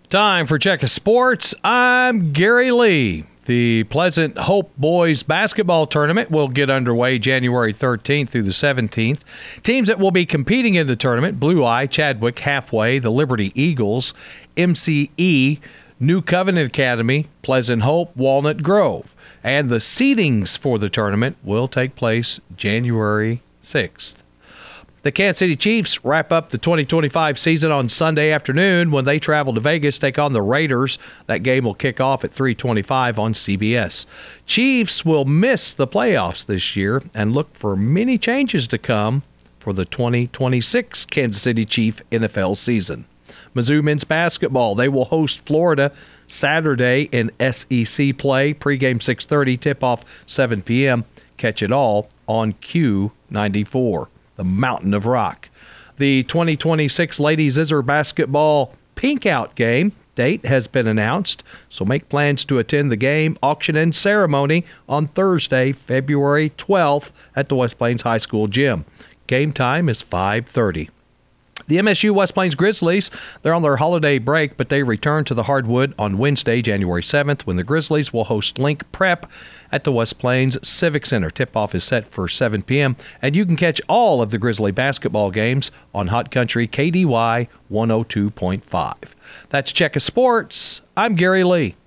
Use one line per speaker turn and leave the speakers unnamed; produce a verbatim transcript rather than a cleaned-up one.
Time for Check of Sports. I'm Gary Lee. The Pleasant Hope Boys Basketball Tournament will get underway January thirteenth through the seventeenth. Teams that will be competing in the tournament: Blue Eye, Chadwick, Halfway, the Liberty Eagles, M C E, New Covenant Academy, Pleasant Hope, Walnut Grove. And the seedings for the tournament will take place January sixth. The Kansas City Chiefs wrap up the twenty twenty-five season on Sunday afternoon when they travel to Vegas to take on the Raiders. That game will kick off at three twenty-five on C B S. Chiefs will miss the playoffs this year and look for many changes to come for the twenty twenty-six Kansas City Chief N F L season. Mizzou men's basketball, they will host Florida Saturday in S E C play. Pregame six thirty, tip-off seven p.m. Catch it all on Q ninety-four. The Mountain of Rock. The twenty twenty-six Ladies Iser Basketball Pink Out game date has been announced, so make plans to attend the game, auction, and ceremony on Thursday, February twelfth at the West Plains High School gym. Game time is five thirty. The M S U West Plains Grizzlies, they're on their holiday break, but they return to the hardwood on Wednesday, January seventh, when the Grizzlies will host Link Prep at the West Plains Civic Center. Tip-off is set for seven p.m., and you can catch all of the Grizzly basketball games on Hot Country K D Y one oh two point five. That's Check of Sports. I'm Gary Lee.